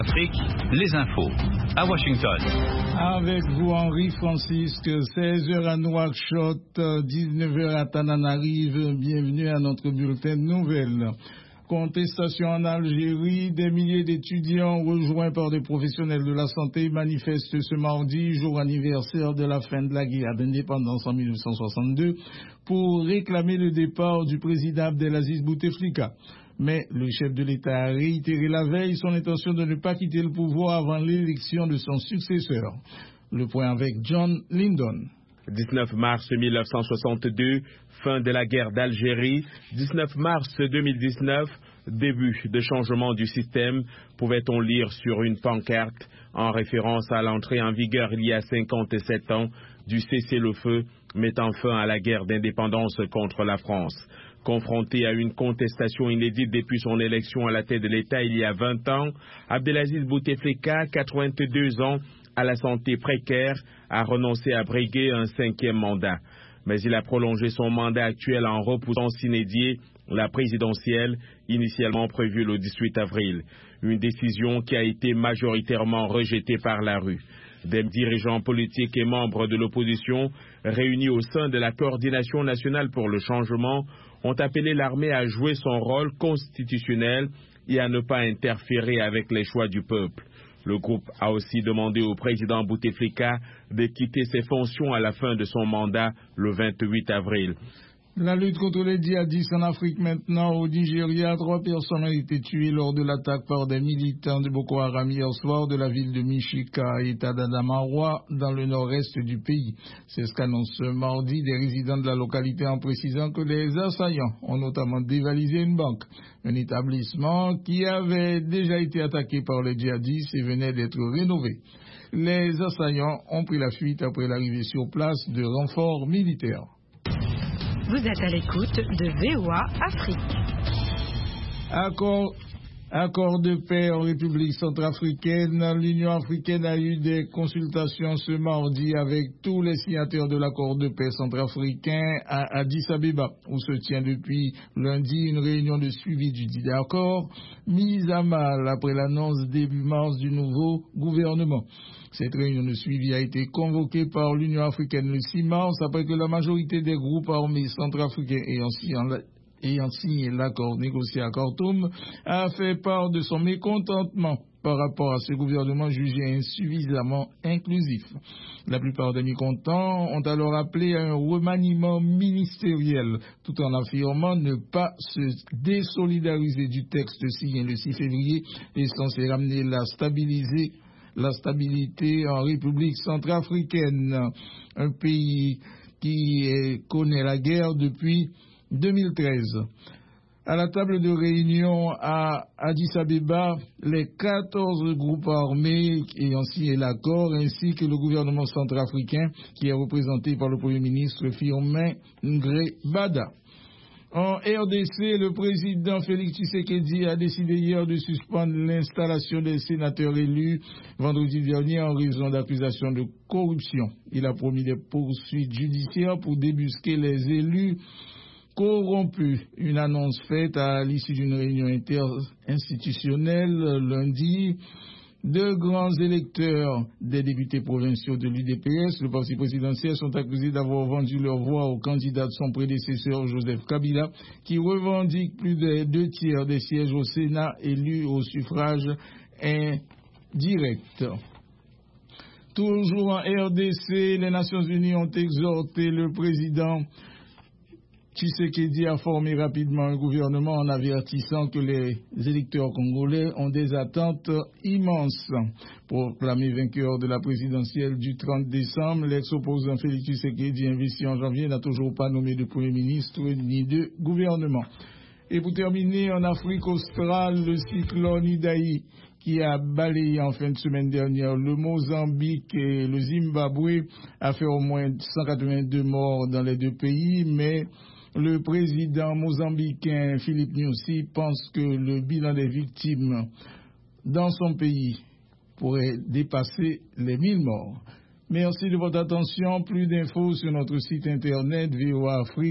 Afrique, les infos. À Washington. Avec vous, Henri Francisque, 16h à Nouakchott, 19h à Tananarive. Bienvenue à notre bulletin de nouvelles. Contestation en Algérie, des milliers d'étudiants rejoints par des professionnels de la santé manifestent ce mardi, jour anniversaire de la fin de la guerre d'indépendance en 1962, pour réclamer le départ du président Abdelaziz Bouteflika. Mais le chef de l'État a réitéré la veille son intention de ne pas quitter le pouvoir avant l'élection de son successeur. Le point avec John Lyndon. 19 mars 1962, fin de la guerre d'Algérie. 19 mars 2019, début de changement du système, pouvait-on lire sur une pancarte en référence à l'entrée en vigueur il y a 57 ans du cessez-le-feu mettant fin à la guerre d'indépendance contre la France. Confronté à une contestation inédite depuis son élection à la tête de l'État il y a 20 ans, Abdelaziz Bouteflika, 82 ans, à la santé précaire, a renoncé à briguer un 5e mandat. Mais il a prolongé son mandat actuel en repoussant sine die la présidentielle, initialement prévue le 18 avril. Une décision qui a été majoritairement rejetée par la rue. Des dirigeants politiques et membres de l'opposition, réunis au sein de la Coordination nationale pour le changement, ont appelé l'armée à jouer son rôle constitutionnel et à ne pas interférer avec les choix du peuple. Le groupe a aussi demandé au président Bouteflika de quitter ses fonctions à la fin de son mandat le 28 avril. La lutte contre les djihadistes en Afrique maintenant. Au Nigeria, 3 personnes ont été tuées lors de l'attaque par des militants de Boko Haram hier soir de la ville de Michika, État d'Adamawa, dans le nord-est du pays. C'est ce qu'annonce ce mardi des résidents de la localité en précisant que les assaillants ont notamment dévalisé une banque, un établissement qui avait déjà été attaqué par les djihadistes et venait d'être rénové. Les assaillants ont pris la fuite après l'arrivée sur place de renforts militaires. Vous êtes à l'écoute de VOA Afrique. Accord de paix en République centrafricaine. L'Union africaine a eu des consultations ce mardi avec tous les signataires de l'accord de paix centrafricain à Addis Abeba, où se tient depuis lundi une réunion de suivi du dit accord, mise à mal après l'annonce début mars du nouveau gouvernement. Cette réunion de suivi a été convoquée par l'Union africaine le 6 mars après que la majorité des groupes armés centrafricains ayant signé l'accord négocié à Khartoum a fait part de son mécontentement par rapport à ce gouvernement jugé insuffisamment inclusif. La plupart des mécontents ont alors appelé à un remaniement ministériel, tout en affirmant ne pas se désolidariser du texte signé le 6 février et censé ramener la stabilité en République centrafricaine, un pays qui connaît la guerre depuis 2013. À la table de réunion à Addis Abeba, les 14 groupes armés ayant signé l'accord ainsi que le gouvernement centrafricain qui est représenté par le Premier ministre Firmin Ngre-Bada. En RDC, le président Félix Tshisekedi a décidé hier de suspendre l'installation des sénateurs élus vendredi dernier en raison d'accusations de corruption. Il a promis des poursuites judiciaires pour débusquer les élus corrompus. Une annonce faite à l'issue d'une réunion interinstitutionnelle lundi. 2 grands électeurs des députés provinciaux de l'UDPS, le parti présidentiel, sont accusés d'avoir vendu leur voix au candidat de son prédécesseur Joseph Kabila, qui revendique plus de 2 tiers des sièges au Sénat élus au suffrage indirect. Toujours en RDC, les Nations Unies ont exhorté le président Tshisekedi a formé rapidement un gouvernement en avertissant que les électeurs congolais ont des attentes immenses. Proclamé vainqueur de la présidentielle du 30 décembre, l'ex-opposant Félix Tshisekedi, investi en janvier, n'a toujours pas nommé de Premier ministre ni de gouvernement. Et pour terminer, en Afrique australe, le cyclone Idai, qui a balayé en fin de semaine dernière le Mozambique et le Zimbabwe, a fait au moins 182 morts dans les 2 pays, mais le président mozambicain Philippe Nyusi pense que le bilan des victimes dans son pays pourrait dépasser les 1000 morts. Merci de votre attention. Plus d'infos sur notre site internet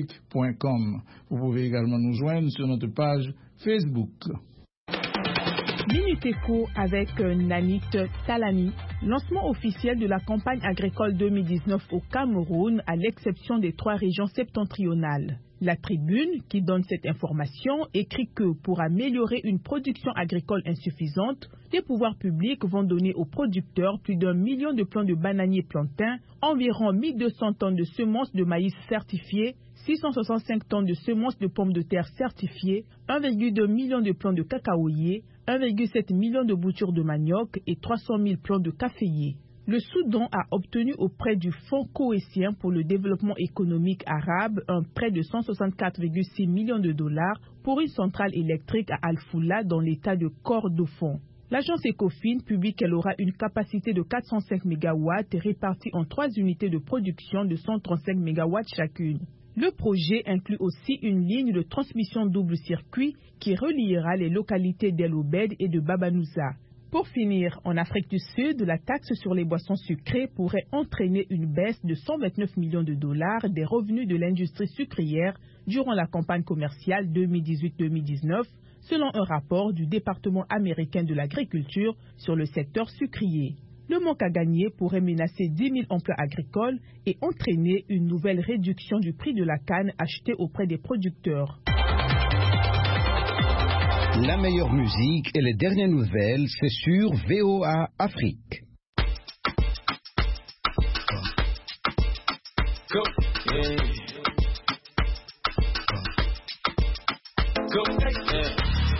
voaafrique.com. Vous pouvez également nous joindre sur notre page Facebook. Minute Éco avec Nanit Talani. Lancement officiel de la campagne agricole 2019 au Cameroun, à l'exception des 3 régions septentrionales. La Tribune, qui donne cette information, écrit que pour améliorer une production agricole insuffisante, les pouvoirs publics vont donner aux producteurs plus d'1 million de plants de bananiers plantains, environ 1200 tonnes de semences de maïs certifiées, 665 tonnes de semences de pommes de terre certifiées, 1,2 million de plants de cacaoyers, 1,7 million de boutures de manioc et 300 000 plants de caféiers. Le Soudan a obtenu auprès du Fonds cohésion pour le développement économique arabe un prêt de 164,6 millions de dollars pour une centrale électrique à Al-Foula dans l'état de Kordofan. L'agence Ecofin publie qu'elle aura une capacité de 405 MW répartie en 3 unités de production de 135 MW chacune. Le projet inclut aussi une ligne de transmission double circuit qui reliera les localités d'El Obed et de Babanouza. Pour finir, en Afrique du Sud, la taxe sur les boissons sucrées pourrait entraîner une baisse de 129 millions de dollars des revenus de l'industrie sucrière durant la campagne commerciale 2018-2019, selon un rapport du département américain de l'agriculture sur le secteur sucrier. Le manque à gagner pourrait menacer 10 000 emplois agricoles et entraîner une nouvelle réduction du prix de la canne achetée auprès des producteurs. La meilleure musique et les dernières nouvelles, c'est sur VOA Afrique. Go, yeah. Go, yeah.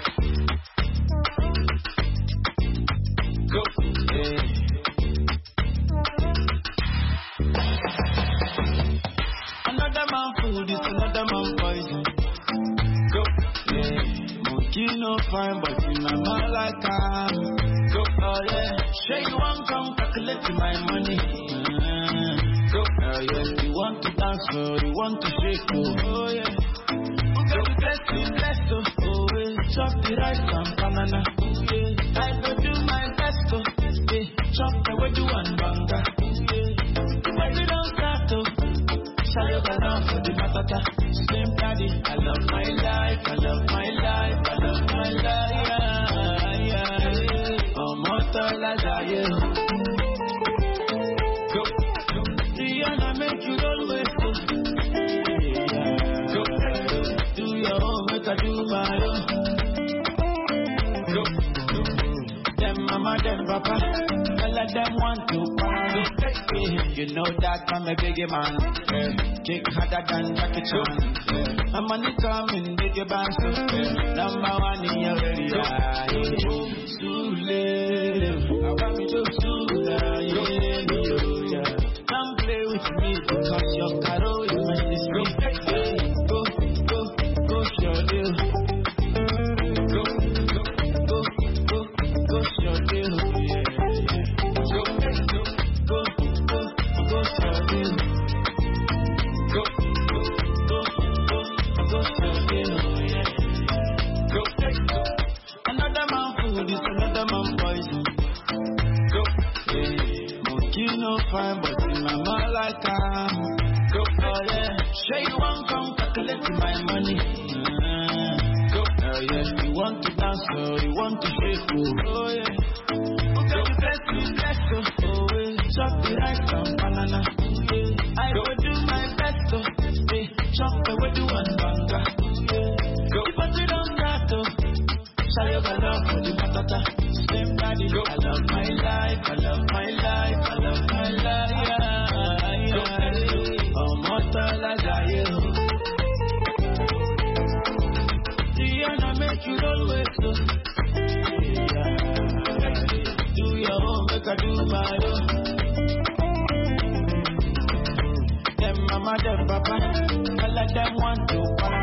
Go, yeah. Another man food is another man poison. Go, yeah. Monkey no fine, but you know my like go, oh yeah. Say you want come calculate my money. Go, oh yeah. You want to dance, oh, you want to shake, oh yeah. Go, bless, oh yeah. Chop the rice and banana, oh yeah. I go do my best, oh yeah. Chop the way you want banga, oh yeah. When you don't start, oh. Sorry for the matata. Slim daddy, I love my life, I love my life, I love my life. Yeah. Oh, mortal as I am. Go, go. Rihanna make you always go. Go, do your own, make I do my own. Go, go. Them mama, them papa, all of them want to party. You know that I'm a biggie man. Kick harder than Jackie Chan. I'm money coming, biggie band. Number 1 in your area. Sule, I want me to Sule. Yeah. Come play with me because your caro is my display. Go, go, go, your deal. Go, go, go, go, go, your deal. Go, go, go, go, your deal. Go, go, go, go, your deal. Go, go. Another man food is another man poison. Go, yeah. Monkey no fine, but in my mind like go, oh yeah. Say you want come calculate my money. Go, oh yeah. You want to dance, oh, you want to shake, oh yeah. Okay, bless, oh yeah. Chop the rice and banana, yeah. I go do my best, oh yeah. Chop the way you want banga, yeah. Go, but you don't start, oh. Sorry for love for the matata. Same daddy, go. I love my life, I love my life, I love my life. Yeah. Oh, mortal as I am. Rihanna make you always go. Do your own, make I do my own. Them mama, them papa, all of them want to party.